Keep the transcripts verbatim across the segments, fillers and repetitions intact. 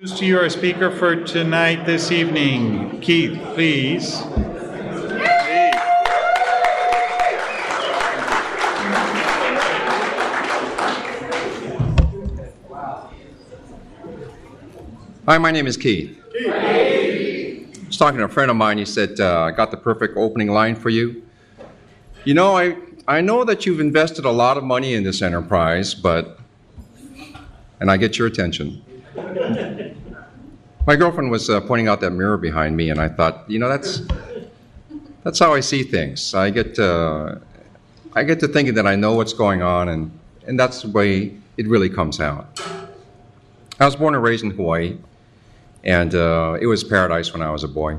To you, our speaker for tonight, this evening. Keith, please. Hi, my name is Keith. Keith. I was talking to a friend of mine. He said, uh, I got the perfect opening line for you. You know, I, I know that you've invested a lot of money in this enterprise, but, and I get your attention. My girlfriend was uh, pointing out that mirror behind me, and I thought, you know, that's that's how I see things. I get uh, I get to thinking that I know what's going on, and, and that's the way it really comes out. I was born and raised in Hawaii, and uh, it was paradise when I was a boy.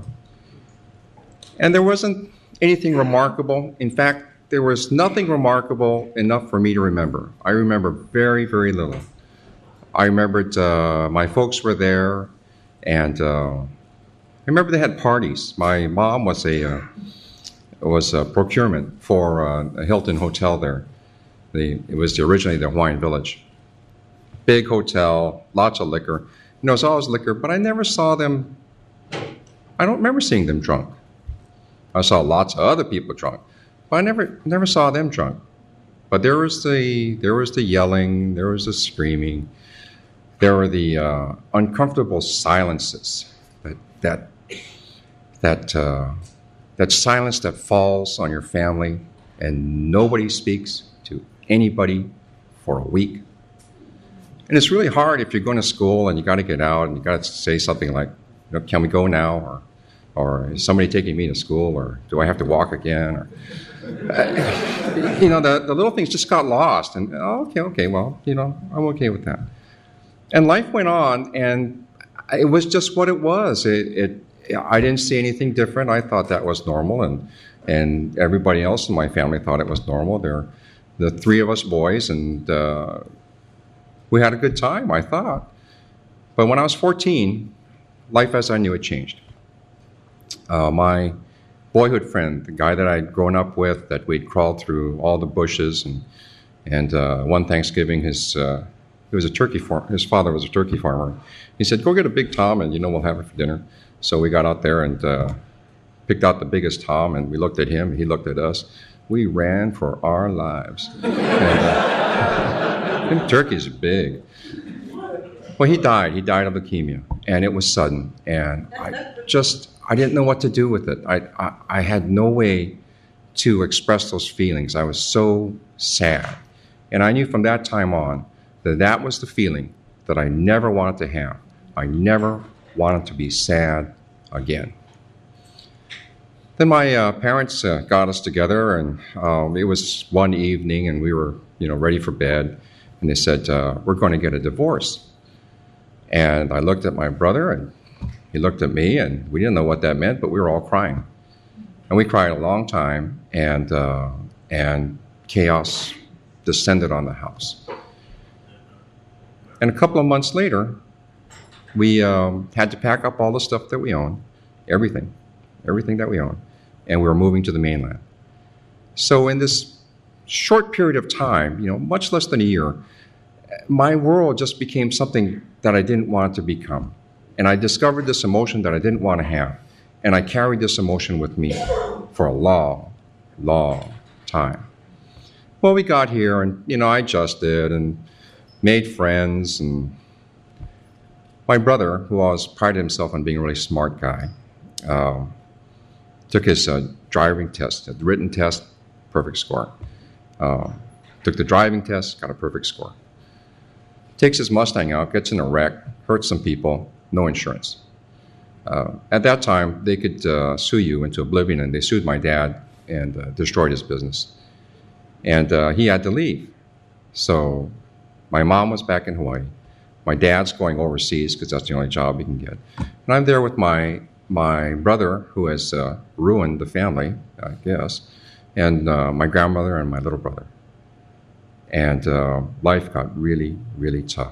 And there wasn't anything remarkable. In fact, there was nothing remarkable enough for me to remember. I remember very, very little. I remembered uh, my folks were there. And uh, I remember they had parties. My mom was a uh, was a procurement for uh, a Hilton hotel there. The, it was the, originally the Hawaiian Village. Big hotel, lots of liquor. You know, it was always liquor, but I never saw them. I don't remember seeing them drunk. I saw lots of other people drunk, but I never never saw them drunk. But there was the there was the yelling, there was the screaming. There were the uh, uncomfortable silences, that that that uh, that silence that falls on your family, and nobody speaks to anybody for a week. And it's really hard if you're going to school and you got to get out and you got to say something like, you know, "Can we go now?" or "Or is somebody taking me to school?" or "Do I have to walk again?" or uh, you know, the the little things just got lost. And oh, okay, okay, well, you know, I'm okay with that. And life went on, and it was just what it was. It, it, I didn't see anything different. I thought that was normal, and and everybody else in my family thought it was normal. There, the three of us boys, and uh, we had a good time, I thought. But when I was fourteen, life as I knew it changed. Uh, my boyhood friend, the guy that I'd grown up with, that we'd crawled through all the bushes, and and uh, one Thanksgiving, his uh, He was a turkey farm. His father was a turkey farmer. He said, "Go get a big tom, and you know we'll have it for dinner." So we got out there and uh, picked out the biggest tom, and we looked at him. He looked at us. We ran for our lives. And, uh, them turkeys are big. Well, he died. He died of leukemia, and it was sudden. And I just I didn't know what to do with it. I I, I had no way to express those feelings. I was so sad, and I knew from that time on that that was the feeling that I never wanted to have. I never wanted to be sad again. Then my uh, parents uh, got us together, and um, it was one evening, and we were, you know, ready for bed, and they said, uh, "We're going to get a divorce." And I looked at my brother, and he looked at me, and we didn't know what that meant, but we were all crying. And we cried a long time, and uh, and chaos descended on the house. And a couple of months later, we um, had to pack up all the stuff that we owned, everything, everything that we owned, and we were moving to the mainland. So in this short period of time, you know, much less than a year, my world just became something that I didn't want it to become. And I discovered this emotion that I didn't want to have. And I carried this emotion with me for a long, long time. Well, we got here, and, you know, I adjusted and made friends, and my brother, who always prided himself on being a really smart guy, uh, took his uh, driving test, the written test, perfect score. Uh, took the driving test, got a perfect score. Takes his Mustang out, gets in a wreck, hurts some people, no insurance. Uh, at that time, they could uh, sue you into oblivion, and they sued my dad and uh, destroyed his business. And uh, he had to leave. So my mom was back in Hawaii. My dad's going overseas because that's the only job he can get. And I'm there with my my brother, who has uh, ruined the family, I guess, and uh, my grandmother and my little brother. And uh, life got really, really tough.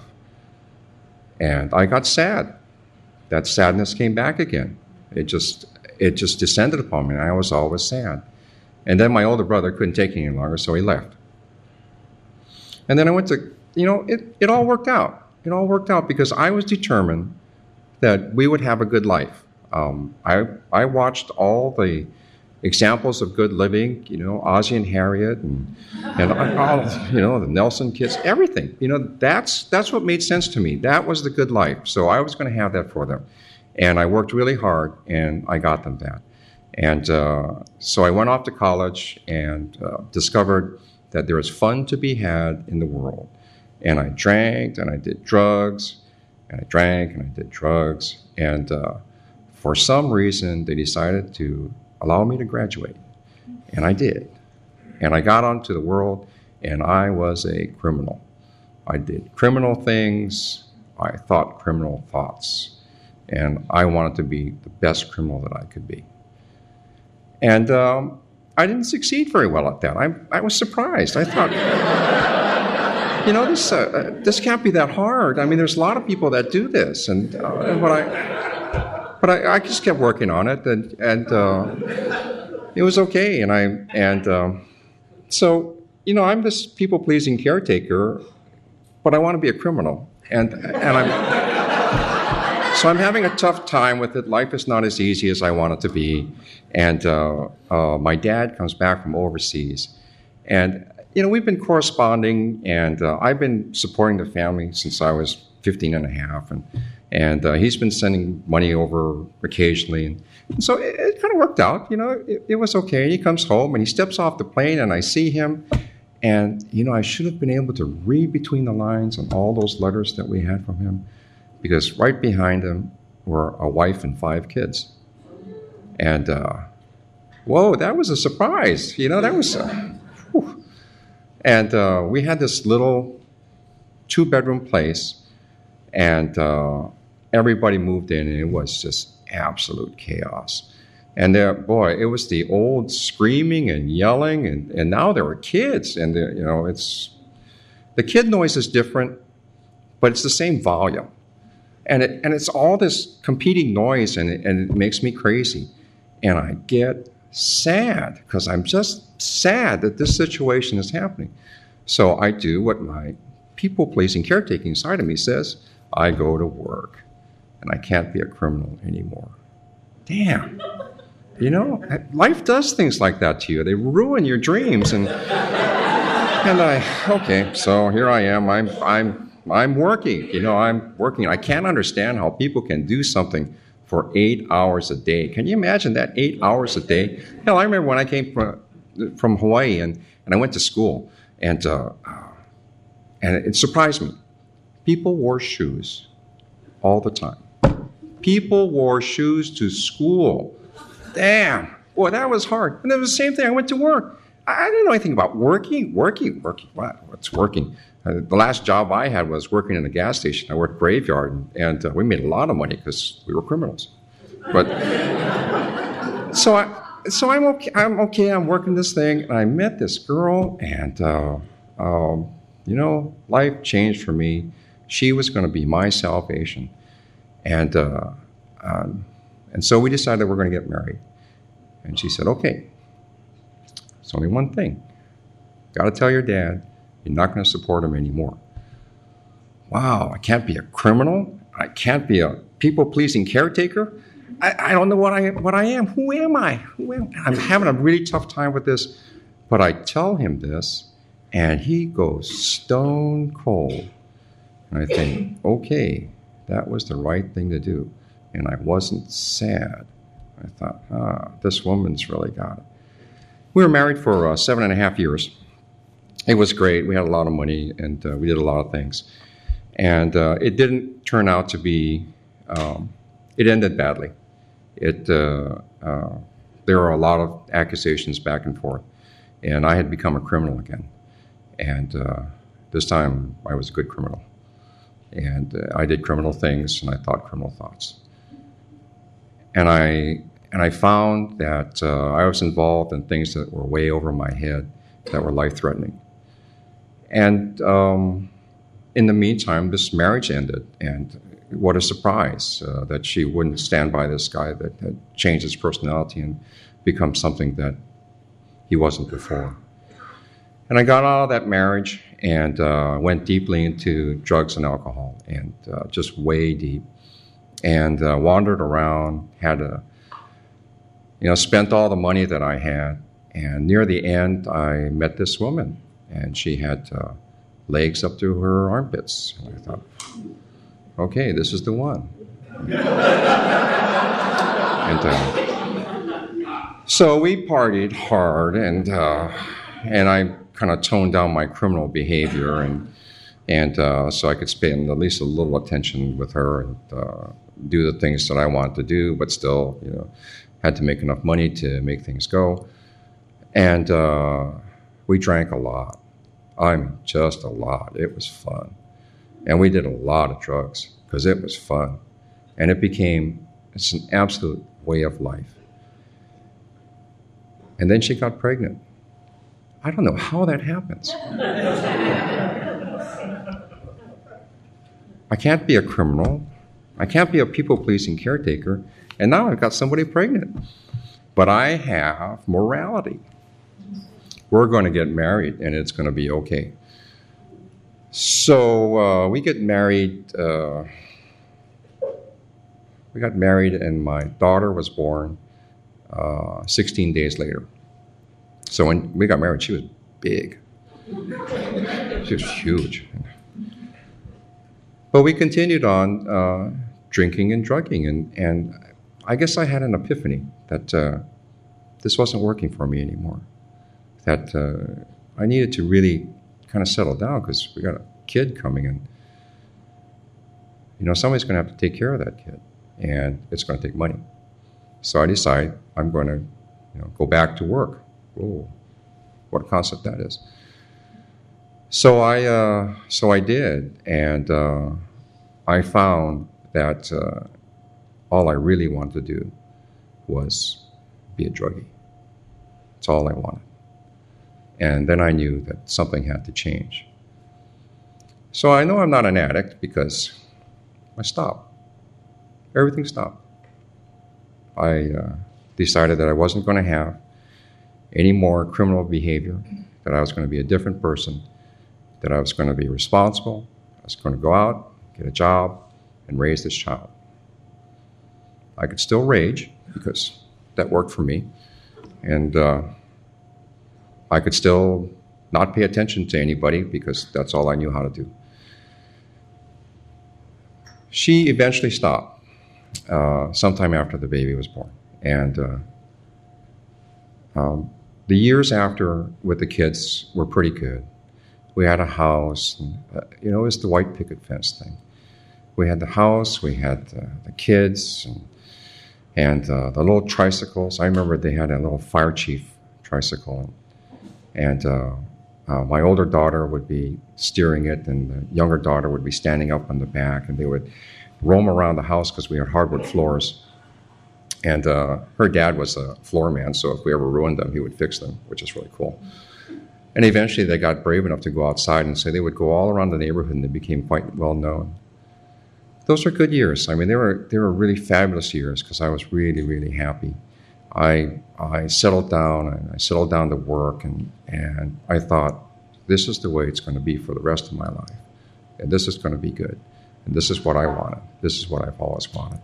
And I got sad. That sadness came back again. It just it just descended upon me, and I was always sad. And then my older brother couldn't take it any longer, so he left. And then I went to, you know, it, it all worked out. It all worked out because I was determined that we would have a good life. Um, I I watched all the examples of good living, you know, Ozzie and Harriet, and and all, you know, the Nelson kids, everything. You know, that's that's what made sense to me. That was the good life. So I was going to have that for them, and I worked really hard, and I got them that. And uh, so I went off to college and uh, discovered that there was fun to be had in the world. And I drank, and I did drugs, and I drank, and I did drugs, and uh, for some reason they decided to allow me to graduate, and I did. And I got onto the world, and I was a criminal. I did criminal things. I thought criminal thoughts, and I wanted to be the best criminal that I could be. And um, I didn't succeed very well at that. I, I was surprised. I thought, you know, this uh, this can't be that hard. I mean, there's a lot of people that do this, and uh, but I, but I, I just kept working on it, and and uh, it was okay. And I and um, so you know, I'm this people-pleasing caretaker, but I want to be a criminal, and and I'm. So I'm having a tough time with it. Life is not as easy as I want it to be. And uh, uh, my dad comes back from overseas. And, you know, we've been corresponding, and uh, I've been supporting the family since I was fifteen and a half. And, and uh, he's been sending money over occasionally. And, and so it, it kind of worked out. You know, it, it was okay. He comes home, and he steps off the plane, and I see him. And, you know, I should have been able to read between the lines on all those letters that we had from him. Because right behind him were a wife and five kids. And, uh, whoa, that was a surprise. You know, that was, uh, whew. And uh, we had this little two-bedroom place, and uh, everybody moved in, and it was just absolute chaos. And there, boy, it was the old screaming and yelling, and, and now there were kids, and, you know, it's, the kid noise is different, but it's the same volume. And it, and it's all this competing noise, and it, and it makes me crazy. And I get sad because I'm just sad that this situation is happening. So I do what my people-pleasing caretaking side of me says. I go to work, and I can't be a criminal anymore. Damn. You know, life does things like that to you. They ruin your dreams. And and I, okay, so here I am. I'm I'm... I'm working, you know, I'm working. I can't understand how people can do something for eight hours a day. Can you imagine that, eight hours a day? Hell, I remember when I came from, from Hawaii and, and I went to school, and uh, and it surprised me. People wore shoes all the time. People wore shoes to school. Damn, boy, that was hard. And it was the same thing. I went to work. I didn't know anything about working, working, working. What? What's working? Uh, the last job I had was working in a gas station. I worked graveyard, and, and uh, we made a lot of money because we were criminals. But so I, so I'm okay. I'm okay. I'm working this thing, and I met this girl, and uh, um, you know, life changed for me. She was going to be my salvation, and uh, um, and so we decided we're going to get married. And she said, "Okay, it's only one thing. Got to tell your dad." You're not going to support him anymore. Wow, I can't be a criminal. I can't be a people-pleasing caretaker. I, I don't know what I what I am. Who am I? Who am I? I'm having a really tough time with this. But I tell him this, and he goes stone cold. And I think, okay, that was the right thing to do. And I wasn't sad. I thought, ah, this woman's really got it. We were married for uh, seven and a half years. It was great. We had a lot of money, and uh, we did a lot of things. And uh, it didn't turn out to be, um, it ended badly. It uh, uh, there were a lot of accusations back and forth, and I had become a criminal again. And uh, this time I was a good criminal. And uh, I did criminal things, and I thought criminal thoughts. And I, and I found that uh, I was involved in things that were way over my head, that were life-threatening. And um, in the meantime, this marriage ended, and what a surprise uh, that she wouldn't stand by this guy that had changed his personality and become something that he wasn't before. And I got out of that marriage and uh, went deeply into drugs and alcohol, and uh, just way deep. and uh, wandered around, had a, you know, spent all the money that I had. And near the end, I met this woman, and she had uh, legs up to her armpits. And I thought, okay, this is the one. and uh, so we partied hard, and uh, and I kind of toned down my criminal behavior, and and uh, so I could spend at least a little attention with her and uh, do the things that I wanted to do, but still, you know, had to make enough money to make things go. And uh, we drank a lot. I mean, just a lot. It was fun. And we did a lot of drugs because it was fun. And it became, it's an absolute way of life. And then she got pregnant. I don't know how that happens. I can't be a criminal. I can't be a people-pleasing caretaker. And now I've got somebody pregnant. But I have morality. We're going to get married, and it's going to be okay. So uh, we get married. Uh, we got married, and my daughter was born uh, sixteen days later. So when we got married, she was big. She was huge. But we continued on uh, drinking and drugging, and, and I guess I had an epiphany that uh, this wasn't working for me anymore. That uh, I needed to really kind of settle down because we got a kid coming in. You know, somebody's going to have to take care of that kid, and it's going to take money. So I decided I'm going to, you know, go back to work. Oh, what a concept that is. So I, uh, so I did, and uh, I found that uh, all I really wanted to do was be a druggie. That's all I wanted. And then I knew that something had to change. So I know I'm not an addict because I stopped. Everything stopped. I uh, decided that I wasn't going to have any more criminal behavior, that I was going to be a different person, that I was going to be responsible, I was going to go out, get a job, and raise this child. I could still rage because that worked for me. And uh, I could still not pay attention to anybody because that's all I knew how to do. She eventually stopped uh, sometime after the baby was born. And uh, um, the years after with the kids were pretty good. We had a house. And, uh, you know, it was the white picket fence thing. We had the house, we had uh, the kids, and, and uh, the little tricycles. I remember they had a little fire chief tricycle. And uh, uh, my older daughter would be steering it, and the younger daughter would be standing up on the back, and they would roam around the house because we had hardwood floors. And uh, her dad was a floor man, so if we ever ruined them, he would fix them, which is really cool. And eventually they got brave enough to go outside, and so they would go all around the neighborhood, and they became quite well known. Those were good years. I mean, they were they were really fabulous years because I was really, really happy. I I settled down, and I settled down to work, and, and I thought, this is the way it's going to be for the rest of my life. And this is going to be good. And this is what I wanted. This is what I've always wanted.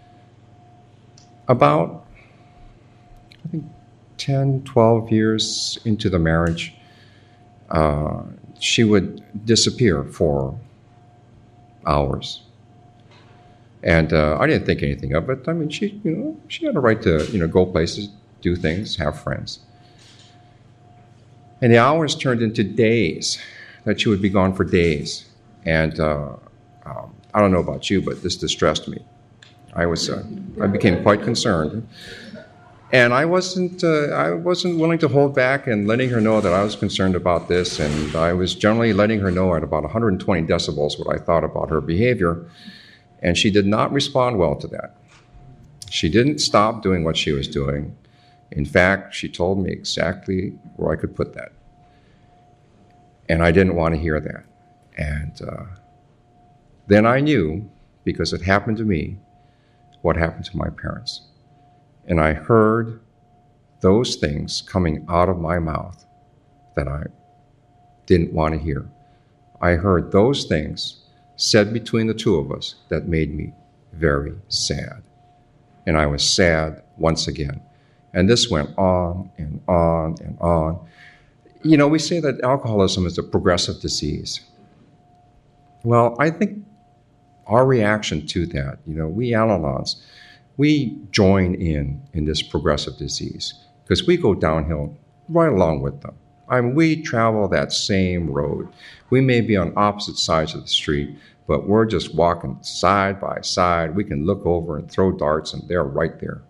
About, I think, ten, twelve years into the marriage, uh, she would disappear for hours. And uh, I didn't think anything of it. I mean, she, you know, she had a right to, you know, go places, do things, have friends. And the hours turned into days, that she would be gone for days. And uh, um, I don't know about you, but this distressed me. I was, uh, I became quite concerned. And I wasn't, uh, I wasn't willing to hold back and letting her know that I was concerned about this. And I was generally letting her know at about one hundred twenty decibels what I thought about her behavior. And she did not respond well to that. She didn't stop doing what she was doing. In fact, she told me exactly where I could put that. And I didn't want to hear that. And uh, then I knew, because it happened to me, what happened to my parents. And I heard those things coming out of my mouth that I didn't want to hear. I heard those things said between the two of us that made me very sad. And I was sad once again. And this went on and on and on. You know, we say that alcoholism is a progressive disease. Well, I think our reaction to that, you know, we Al-Anons, we join in in this progressive disease because we go downhill right along with them. I mean, we travel that same road. We may be on opposite sides of the street, but we're just walking side by side. We can look over and throw darts, and they're right there.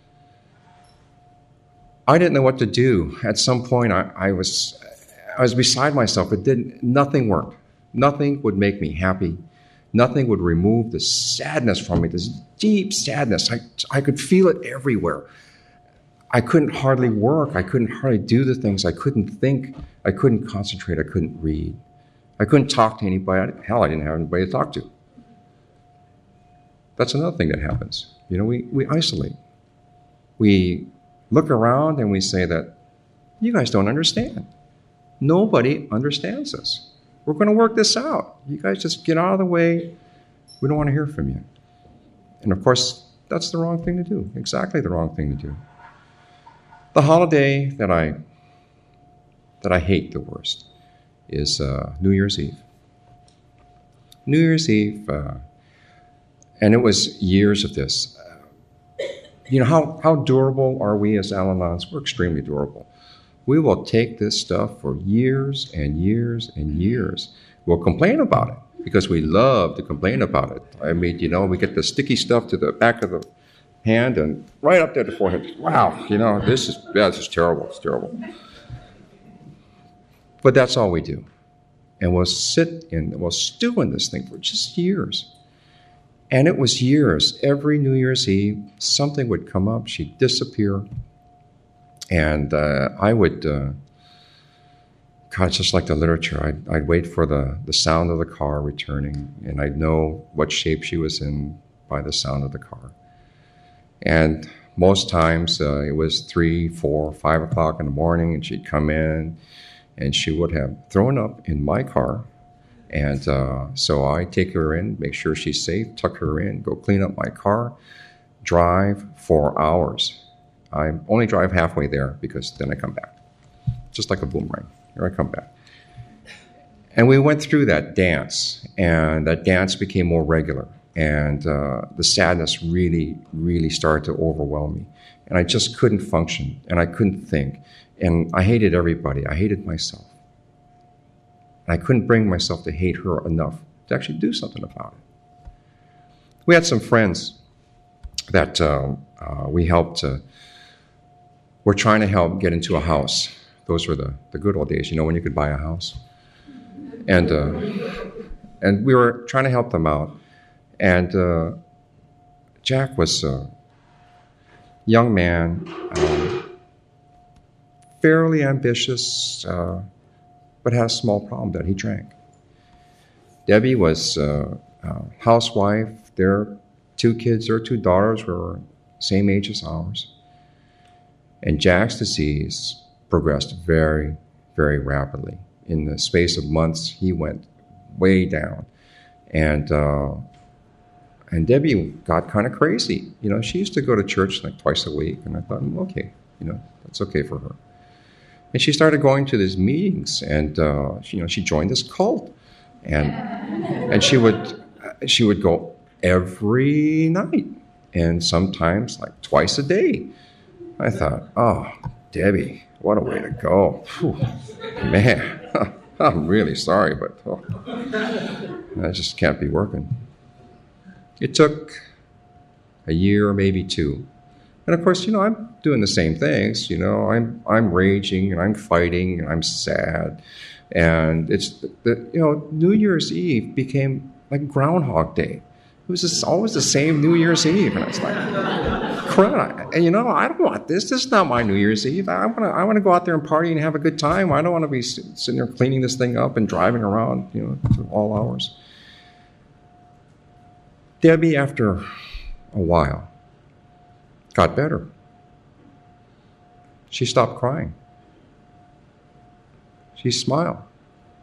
I didn't know what to do. At some point, I, I was I was beside myself. It didn't. Nothing worked. Nothing would make me happy. Nothing would remove the sadness from me, this deep sadness. I, I could feel it everywhere. I couldn't hardly work. I couldn't hardly do the things. I couldn't think. I couldn't concentrate. I couldn't read. I couldn't talk to anybody. Hell, I didn't have anybody to talk to. That's another thing that happens. You know, we, we isolate. We look around and we say that, you guys don't understand. Nobody understands us. We're going to work this out. You guys just get out of the way. We don't want to hear from you. And of course, that's the wrong thing to do. Exactly the wrong thing to do. The holiday that I that I hate the worst is uh, New Year's Eve. New Year's Eve, uh, and it was years of this. Uh, you know, how, how durable are we as Al-Anons? We're extremely durable. We will take this stuff for years and years and years. We'll complain about it because we love to complain about it. I mean, you know, we get the sticky stuff to the back of the hand and right up there to the forehead. Wow, you know, this is, yeah, this is terrible. It's terrible. But that's all we do. And we'll sit and we'll stew in this thing for just years. And it was years. Every New Year's Eve, something would come up. She'd disappear. And uh, I would, uh, God, just like the literature, I'd, I'd wait for the, the sound of the car returning, and I'd know what shape she was in by the sound of the car. And most times uh, it was three, four, five o'clock in the morning, and she'd come in, and she would have thrown up in my car. And uh, so I take her in, make sure she's safe, tuck her in, go clean up my car, drive for hours. I only drive halfway there because then I come back. Just like a boomerang. Here I come back. And we went through that dance, and that dance became more regular. And uh, the sadness really, really started to overwhelm me. And I just couldn't function, and I couldn't think. And I hated everybody. I hated myself. And I couldn't bring myself to hate her enough to actually do something about it. We had some friends that uh, uh, we helped uh, We're trying to help get into a house. Those were the, the good old days, you know, when you could buy a house. And uh, and we were trying to help them out. And uh, Jack was a young man, uh, fairly ambitious, uh, but had a small problem that he drank. Debbie was uh, a housewife. Their two kids, their two daughters were same age as ours. And Jack's disease progressed very, very rapidly. In the space of months, he went way down. And uh, and Debbie got kind of crazy. You know, she used to go to church like twice a week, and I thought, okay, you know, that's okay for her. And she started going to these meetings, and uh, you know, she joined this cult, and and she would she would go every night, and sometimes like twice a day. I thought, oh, Debbie, what a way to go. Whew, man, I'm really sorry, but oh, I just can't be working. It took a year, maybe two. And of course, you know, I'm doing the same things. You know, I'm I'm raging and I'm fighting and I'm sad. And it's, the, you know, New Year's Eve became like Groundhog Day. It was just always the same New Year's Eve. And I was like, crap. And you know, I don't want this. This is not my New Year's Eve. I want to I want to go out there and party and have a good time. I don't want to be sitting there cleaning this thing up and driving around, you know, to all hours. Debbie, after a while, got better. She stopped crying. She smiled.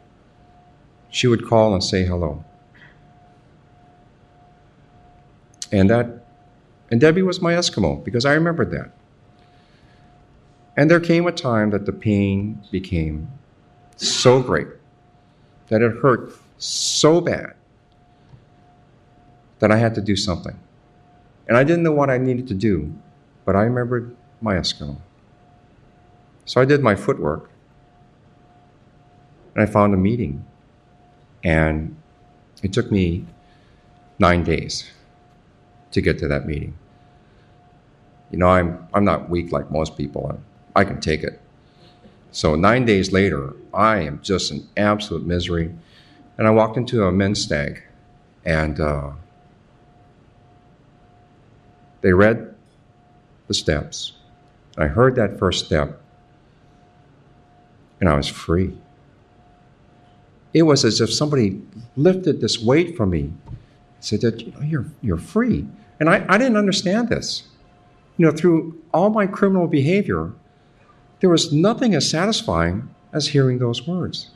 She would call and say hello. And that, and Debbie was my Eskimo, because I remembered that. And there came a time that the pain became so great, that it hurt so bad, that I had to do something. And I didn't know what I needed to do, but I remembered my Eskimo. So I did my footwork, and I found a meeting. And it took me nine days to get to that meeting. You know, I'm I'm not weak like most people. I, I can take it. So nine days later, I am just in absolute misery. And I walked into a men's stag, and uh, they read the steps. I heard that first step, and I was free. It was as if somebody lifted this weight from me, said that, you know, you're you're free. And I, I didn't understand this. You know, through all my criminal behavior, there was nothing as satisfying as hearing those words.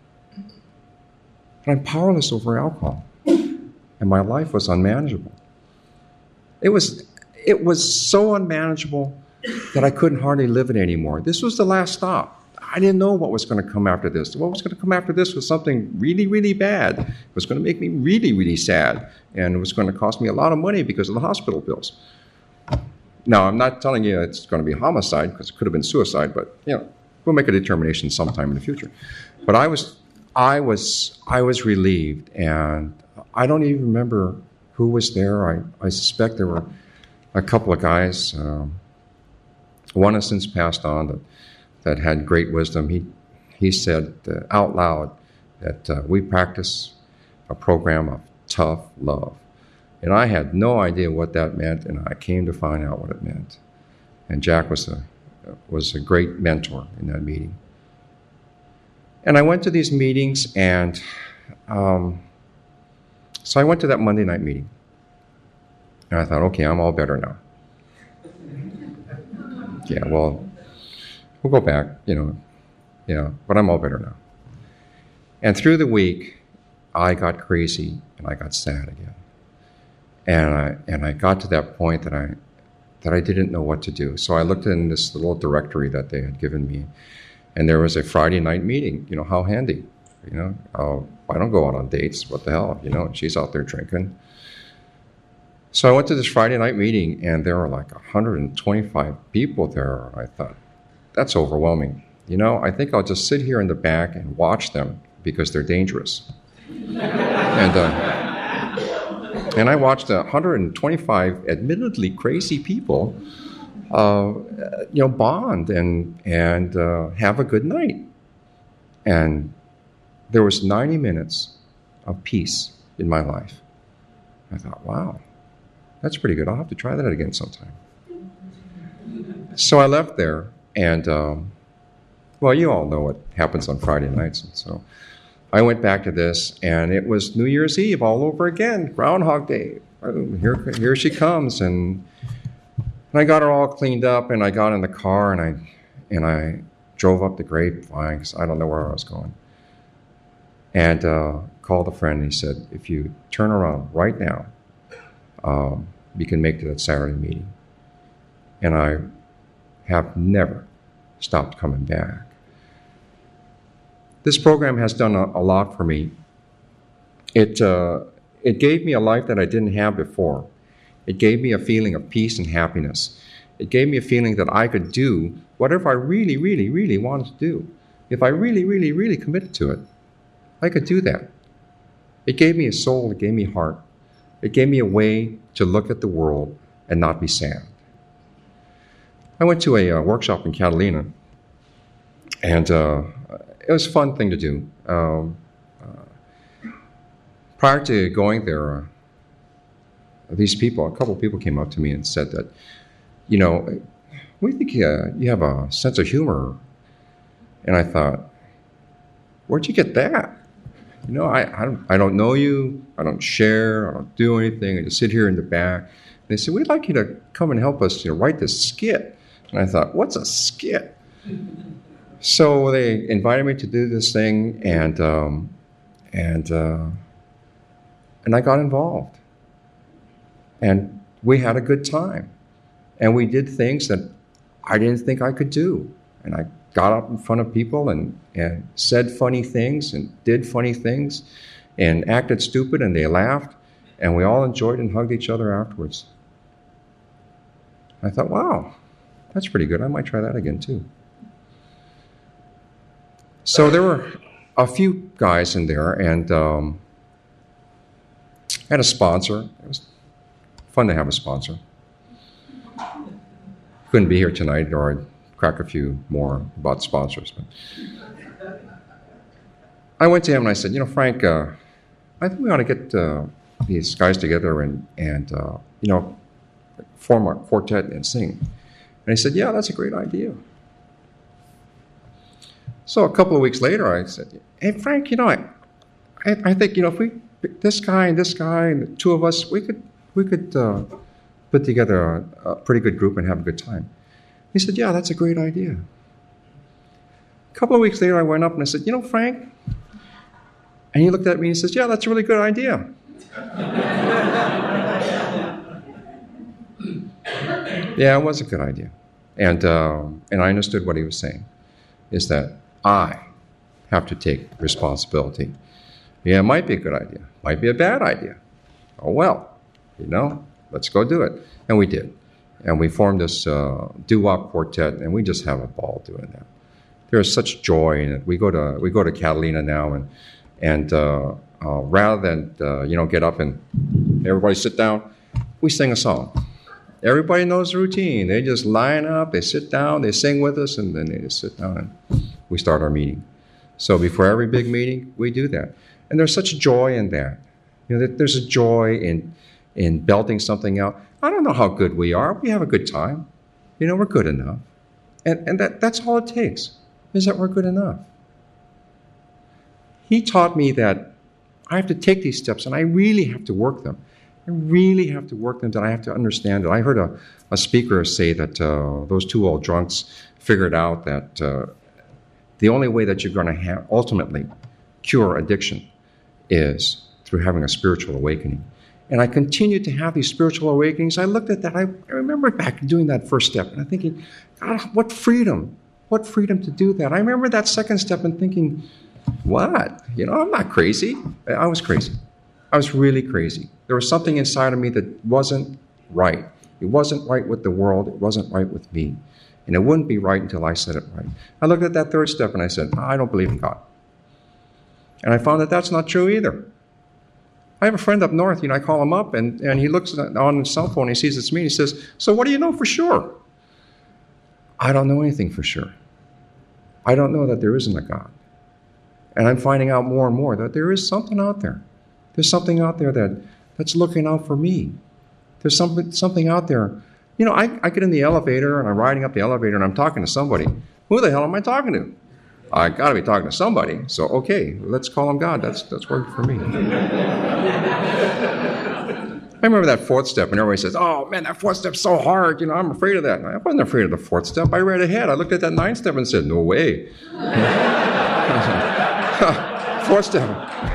But I'm powerless over alcohol, and my life was unmanageable. It was it was so unmanageable that I couldn't hardly live it anymore. This was the last stop. I didn't know what was going to come after this. What was going to come after this was something really, really bad. It was going to make me really, really sad, and it was going to cost me a lot of money because of the hospital bills. Now, I'm not telling you it's going to be homicide, because it could have been suicide, but you know, we'll make a determination sometime in the future. But I was, I was, I was relieved, and I don't even remember who was there. I, I suspect there were a couple of guys. Um, one has since passed on that, that had great wisdom. He he said uh, out loud that uh, we practice a program of tough love. And I had no idea what that meant, and I came to find out what it meant. And Jack was a was a great mentor in that meeting. And I went to these meetings, and um, so I went to that Monday night meeting. And I thought, okay, I'm all better now. Yeah, well, we'll go back, you know, yeah, but I'm all better now. And through the week, I got crazy, and I got sad again. And I and I got to that point that I that I didn't know what to do. So I looked in this little directory that they had given me, and there was a Friday night meeting. You know, how handy. You know, uh, I don't go out on dates. What the hell? You know, she's out there drinking. So I went to this Friday night meeting, and there were like one hundred twenty-five people there. I thought, that's overwhelming. You know, I think I'll just sit here in the back and watch them because they're dangerous. and. Uh, And I watched one hundred twenty-five admittedly crazy people, uh, you know, bond and and uh, have a good night. And there was ninety minutes of peace in my life. I thought, wow, that's pretty good. I'll have to try that again sometime. So I left there, and um, well, you all know what happens on Friday nights, and so I went back to this, and it was New Year's Eve all over again, Groundhog Day. Here, here she comes, and, and I got her all cleaned up, and I got in the car, and I and I drove up the Grapevine because I don't know where I was going, and uh, called a friend. And he said, "If you turn around right now, um, you can make it to that Saturday meeting." And I have never stopped coming back. This program has done a, a lot for me. It uh, it gave me a life that I didn't have before. It gave me a feeling of peace and happiness. It gave me a feeling that I could do whatever I really, really, really wanted to do. If I really, really, really committed to it, I could do that. It gave me a soul. It gave me heart. It gave me a way to look at the world and not be sad. I went to a uh, workshop in Catalina, and uh, it was a fun thing to do. Um, uh, prior to going there, uh, these people, a couple of people came up to me and said that, you know, we think uh, you have a sense of humor. And I thought, where'd you get that? You know, I, I, don't, I don't know you. I don't share. I don't do anything. I just sit here in the back. And they said, we'd like you to come and help us, you know, write this skit. And I thought, what's a skit? So they invited me to do this thing, and um, and uh, and I got involved. And we had a good time. And we did things that I didn't think I could do. And I got up in front of people and, and said funny things and did funny things and acted stupid, and they laughed. And we all enjoyed and hugged each other afterwards. I thought, wow, that's pretty good. I might try that again, too. So there were a few guys in there, and um, I had a sponsor. It was fun to have a sponsor. Couldn't be here tonight, or I'd crack a few more about sponsors. But I went to him and I said, you know, Frank, uh, I think we ought to get uh, these guys together and, and uh, you know, form a quartet and sing. And he said, yeah, that's a great idea. So a couple of weeks later, I said, hey, Frank, you know, I, I, I think, you know, if we, this guy and this guy and the two of us, we could, we could uh, put together a, a pretty good group and have a good time. He said, yeah, that's a great idea. A couple of weeks later, I went up and I said, you know, Frank, and he looked at me and he says, yeah, that's a really good idea. Yeah, it was a good idea. And, uh, and I understood what he was saying, is that I have to take responsibility. Yeah, it might be a good idea. Might be a bad idea. Oh, well, you know, let's go do it. And we did. And we formed this uh, doo-wop quartet, and we just have a ball doing that. There's such joy in it. We go to we go to Catalina now, and and uh, uh, rather than uh, you know get up and everybody sit down, we sing a song. Everybody knows the routine. They just line up, they sit down, they sing with us, and then they just sit down and we start our meeting. So before every big meeting, we do that. And there's such joy in that. You know, there's a joy in in belting something out. I don't know how good we are. We have a good time. You know, we're good enough. And and that, that's all it takes, is that we're good enough. He taught me that I have to take these steps, and I really have to work them. I really have to work them, that I have to understand it. I heard a, a speaker say that uh, those two old drunks figured out that uh, the only way that you're going to ha- ultimately cure addiction is through having a spiritual awakening. And I continued to have these spiritual awakenings. I looked at that. I, I remember back doing that first step, and I'm thinking, God, what freedom. What freedom to do that. I remember that second step and thinking, what? You know, I'm not crazy. I was crazy. I was really crazy. There was something inside of me that wasn't right. It wasn't right with the world. It wasn't right with me. And it wouldn't be right until I said it right. I looked at that third step and I said, I don't believe in God. And I found that that's not true either. I have a friend up north, you know, I call him up, and, and he looks on his cell phone, he sees it's me, and he says, so what do you know for sure? I don't know anything for sure. I don't know that there isn't a God. And I'm finding out more and more that there is something out there. There's something out there that, that's looking out for me. There's something, something out there. You know, I, I get in the elevator, and I'm riding up the elevator, and I'm talking to somebody. Who the hell am I talking to? I got to be talking to somebody. So, okay, let's call him God. That's that's worked for me. I remember that fourth step, and everybody says, oh, man, that fourth step's so hard. You know, I'm afraid of that. And I wasn't afraid of the fourth step. I read ahead. I looked at that ninth step and said, no way. Fourth step.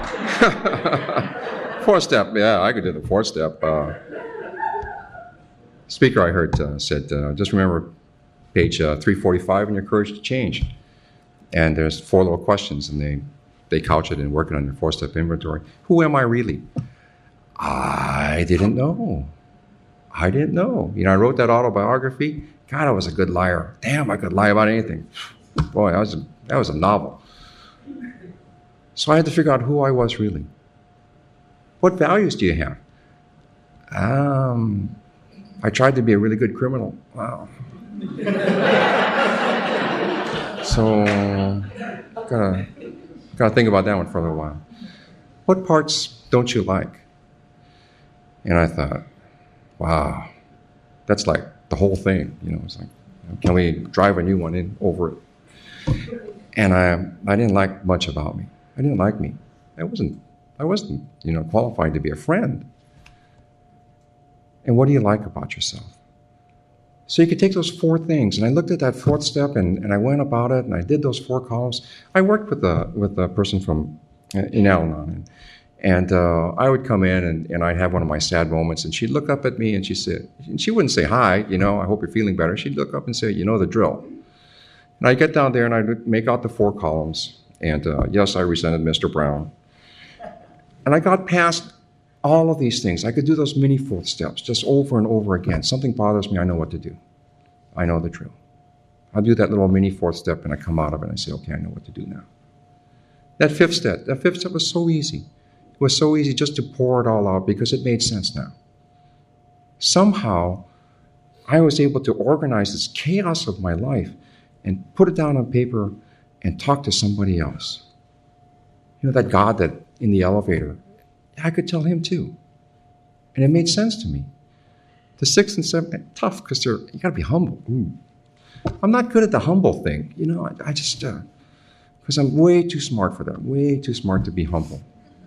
Fourth step, yeah, I could do the fourth step. Uh, speaker I heard uh, said, uh, just remember page uh, three forty-five in your Courage to Change. And there's four little questions, and they, they couch it in working on your four-step inventory. Who am I really? I didn't know. I didn't know. You know, I wrote that autobiography. God, I was a good liar. Damn, I could lie about anything. Boy, that was a, that was a novel. So I had to figure out who I was really. What values do you have? Um, I tried to be a really good criminal. Wow. So, gotta, gotta think about that one for a little while. What parts don't you like? And I thought, wow, that's like the whole thing. You know, it's like, can we drive a new one in over it? And I, I didn't like much about me. I didn't like me. I wasn't, I wasn't, you know, qualified to be a friend. And what do you like about yourself? So you could take those four things, and I looked at that fourth step, and, and I went about it, and I did those four columns. I worked with a with a person from uh, in Al-Anon, and, And uh, I would come in and, and I'd have one of my sad moments, and she'd look up at me and she said, and she wouldn't say hi, you know, I hope you're feeling better. She'd look up and say, you know the drill. And I'd get down there and I'd make out the four columns. And uh, yes, I resented Mister Brown. And I got past all of these things. I could do those mini fourth steps just over and over again. Something bothers me, I know what to do. I know the drill. I'll do that little mini fourth step and I come out of it and I say, okay, I know what to do now. That fifth step, that fifth step was so easy. It was so easy just to pour it all out because it made sense now. Somehow, I was able to organize this chaos of my life and put it down on paper and talk to somebody else. You know, that God that in the elevator, I could tell him too. And it made sense to me. The sixth and seventh, tough because they're, you got to be humble. Ooh. I'm not good at the humble thing. You know, I, I just, because uh, I'm way too smart for that. Way too smart to be humble.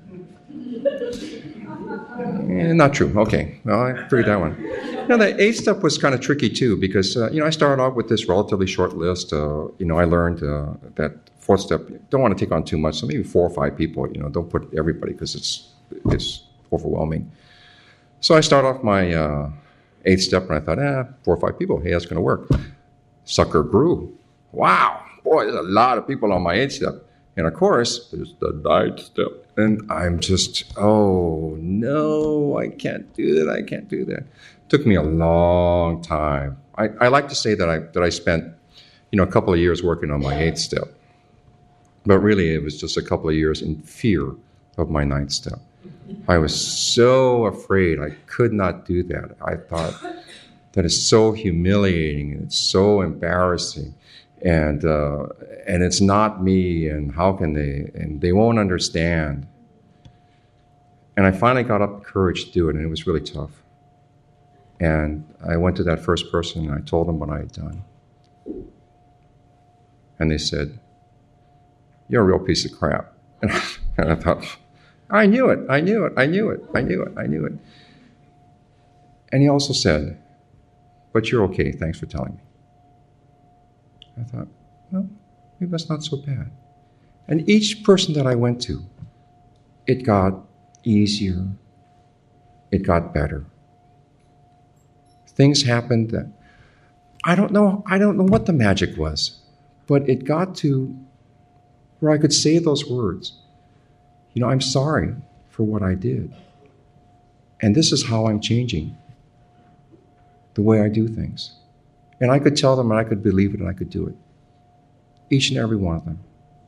Eh, not true. Okay. Well, I figured that one. You know, the eighth step was kind of tricky too because, uh, you know, I started off with this relatively short list. Uh, you know, I learned uh, that fourth step, don't want to take on too much, so maybe four or five people, you know, don't put everybody because it's it's overwhelming. So I start off my uh, eighth step and I thought, eh, four or five people, hey, that's going to work. Sucker grew. Wow, boy, there's a lot of people on my eighth step. And of course, there's the ninth step. And I'm just, oh, no, I can't do that. I can't do that. It took me a long time. I, I like to say that I that I spent, you know, a couple of years working on my eighth step. But really, it was just a couple of years in fear of my ninth step. I was so afraid I could not do that. I thought that it's so humiliating and it's so embarrassing. And uh, and it's not me, and how can they, and they won't understand. And I finally got up the courage to do it, and it was really tough. And I went to that first person, and I told them what I had done. And they said, you're a real piece of crap. And I, and I thought, I knew it, I knew it, I knew it, I knew it, I knew it. And he also said, but you're okay, thanks for telling me. I thought, well, maybe that's not so bad. And each person that I went to, it got easier. It got better. Things happened that I don't know, I don't know what the magic was, but it got to where I could say those words. You know, I'm sorry for what I did. And this is how I'm changing the way I do things. And I could tell them and I could believe it and I could do it. Each and every one of them.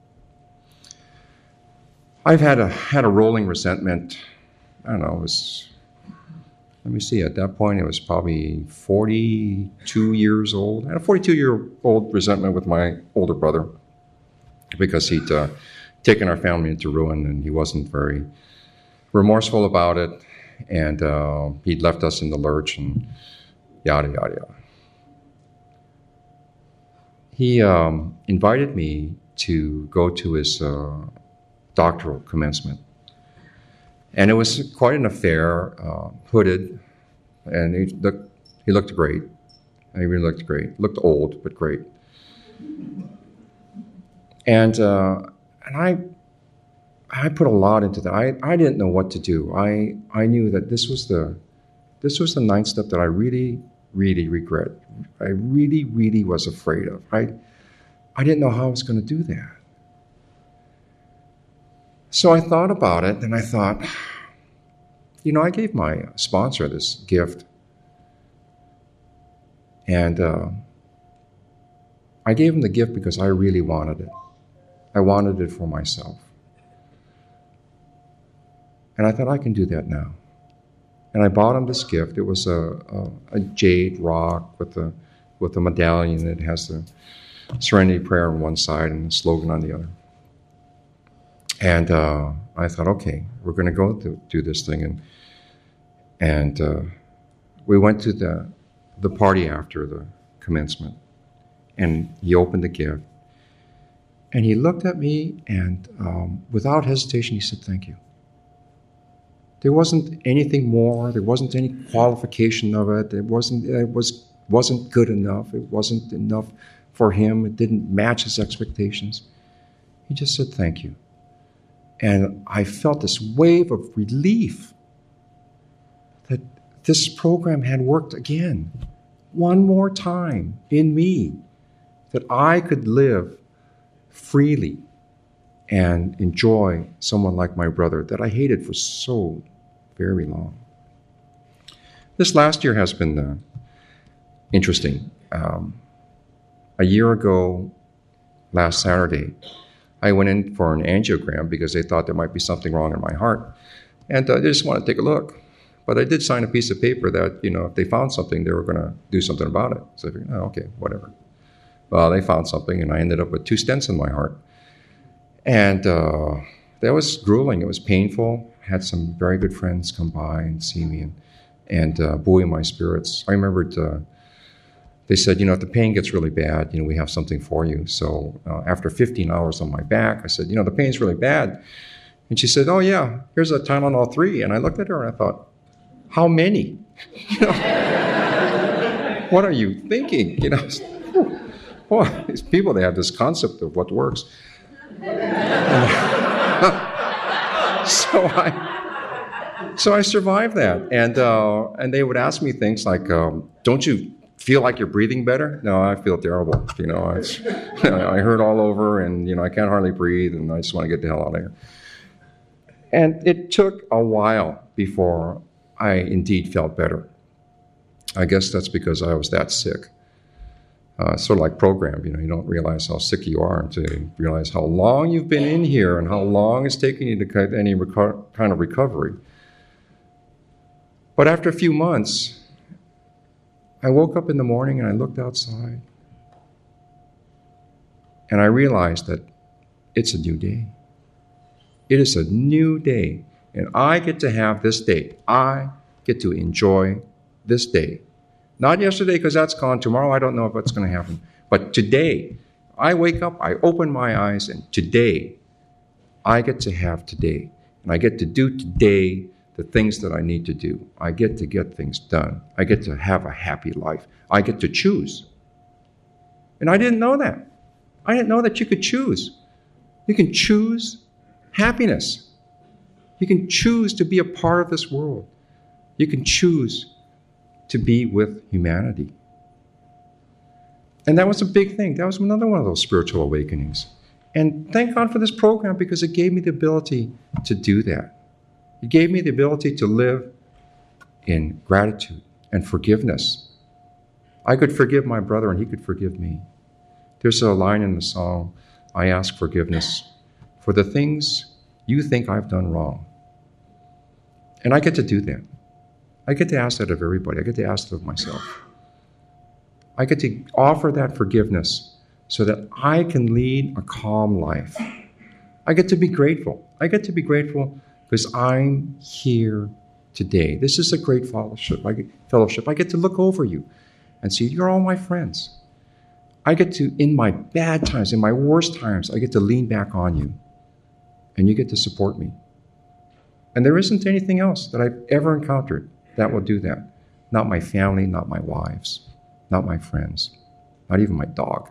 I've had a had a rolling resentment. I don't know, it was, let me see, at that point it was probably forty-two years old. I had a forty-two-year-old resentment with my older brother because he'd uh, taken our family into ruin and he wasn't very remorseful about it. And uh, he'd left us in the lurch and yada, yada, yada. He um, invited me to go to his uh, doctoral commencement. And it was quite an affair, uh, hooded, and he looked, he looked great. He really looked great. Looked old, but great. And uh, and I I put a lot into that. I, I didn't know what to do. I I knew that this was the this was the ninth step that I really, really regret. I really, really was afraid of. I, I didn't know how I was going to do that. So I thought about it, and I thought, you know, I gave my sponsor this gift. And uh, I gave him the gift because I really wanted it. I wanted it for myself. And I thought, I can do that now. And I bought him this gift. It was a, a, a jade rock with a with a medallion that has the Serenity Prayer on one side and the slogan on the other. And uh, I thought, okay, we're going to go to do this thing. And and uh, we went to the the party after the commencement. And he opened the gift. And he looked at me, and um, without hesitation, he said, thank you. There wasn't anything more. There wasn't any qualification of it. It wasn't. It was wasn't good enough. It wasn't enough for him. It didn't match his expectations. He just said thank you, And I felt this wave of relief that this program had worked again, one more time in me, that I could live freely and enjoy someone like my brother that I hated for so very long. This last year has been uh, interesting. Um, a year ago, last Saturday, I went in for an angiogram because they thought there might be something wrong in my heart. And uh, they just wanted to take a look. But I did sign a piece of paper that, you know, if they found something, they were going to do something about it. So I figured, oh, okay, whatever. Well, they found something, and I ended up with two stents in my heart. And uh, that was grueling. It was painful. Had some very good friends come by and see me and, and uh, buoy my spirits. I remembered uh, they said, you know, if the pain gets really bad, you know, we have something for you. So uh, after fifteen hours on my back, I said, you know, the pain's really bad. And she said, oh, yeah, here's a Tylenol three. And I looked at her and I thought, how many? You know, what are you thinking? You know, boy, these people, they have this concept of what works. so I, so I survived that, and uh, and they would ask me things like, um, "Don't you feel like you're breathing better?" No, I feel terrible. You know, it's, I hurt all over, and you know, I can't hardly breathe, and I just want to get the hell out of here. And it took a while before I indeed felt better. I guess that's because I was that sick. Uh, sort of like programmed, you know, you don't realize how sick you are until you realize how long you've been in here and how long it's taken you to get any reco- kind of recovery. But after a few months, I woke up in the morning and I looked outside and I realized that it's a new day. It is a new day, and I get to have this day. I get to enjoy this day. Not yesterday, because that's gone. Tomorrow, I don't know what's going to happen. But today, I wake up, I open my eyes, and today, I get to have today. And I get to do today the things that I need to do. I get to get things done. I get to have a happy life. I get to choose. And I didn't know that. I didn't know that you could choose. You can choose happiness. You can choose to be a part of this world. You can choose to be with humanity. And that was a big thing. That was another one of those spiritual awakenings. And thank God for this program, because it gave me the ability to do that. It gave me the ability to live in gratitude and forgiveness. I could forgive my brother and he could forgive me. There's a line in the song, I ask forgiveness for the things you think I've done wrong. And I get to do that. I get to ask that of everybody. I get to ask that of myself. I get to offer that forgiveness so that I can lead a calm life. I get to be grateful. I get to be grateful because I'm here today. This is a great fellowship. I get, fellowship. I get to look over you and see you're all my friends. I get to, in my bad times, in my worst times, I get to lean back on you, and you get to support me. And there isn't anything else that I've ever encountered that will do that. Not my family, not my wives, not my friends, not even my dog.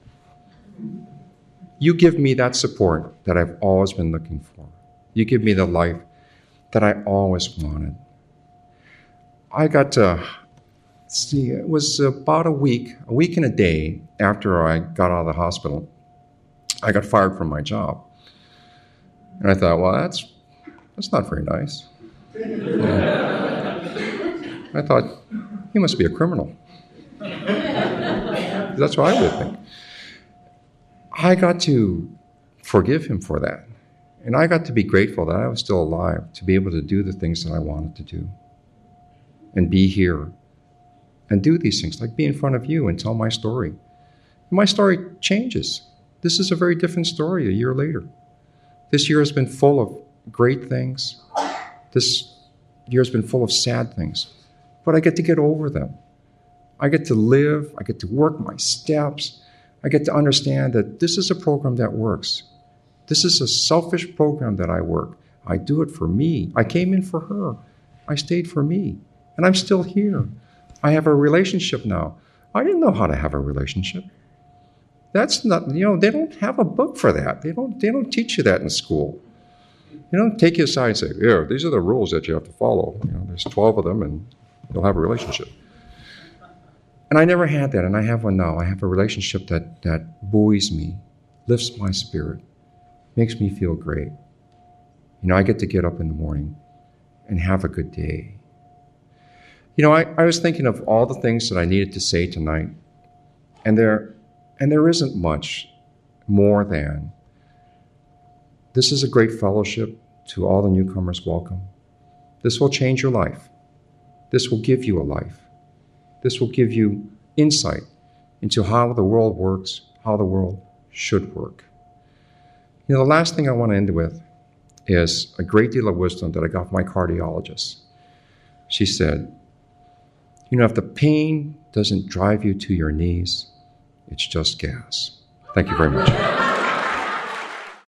You give me that support that I've always been looking for. You give me the life that I always wanted. I got to see, it was about a week, a week and a day after I got out of the hospital, I got fired from my job. And I thought, well, that's that's not very nice. Yeah. I thought, he must be a criminal. That's what I would think. I got to forgive him for that. And I got to be grateful that I was still alive, to be able to do the things that I wanted to do. And be here. And do these things, like be in front of you and tell my story. And my story changes. This is a very different story a year later. This year has been full of great things. This year has been full of sad things. But I get to get over them. I get to live. I get to work my steps. I get to understand that this is a program that works. This is a selfish program that I work. I do it for me. I came in for her. I stayed for me. And I'm still here. I have a relationship now. I didn't know how to have a relationship. That's not, you know, they don't have a book for that. They don't, they don't teach you that in school. You don't take you aside and say, yeah, these are the rules that you have to follow. You know, there's twelve of them, and you'll have a relationship. And I never had that, and I have one now. I have a relationship that, that buoys me, lifts my spirit, makes me feel great. You know, I get to get up in the morning and have a good day. You know, I, I was thinking of all the things that I needed to say tonight, and there, and there isn't much more than, this is a great fellowship. To all the newcomers, welcome. This will change your life. This will give you a life. This will give you insight into how the world works, how the world should work. You know, the last thing I want to end with is a great deal of wisdom that I got from my cardiologist. She said, you know, if the pain doesn't drive you to your knees, it's just gas. Thank you very much.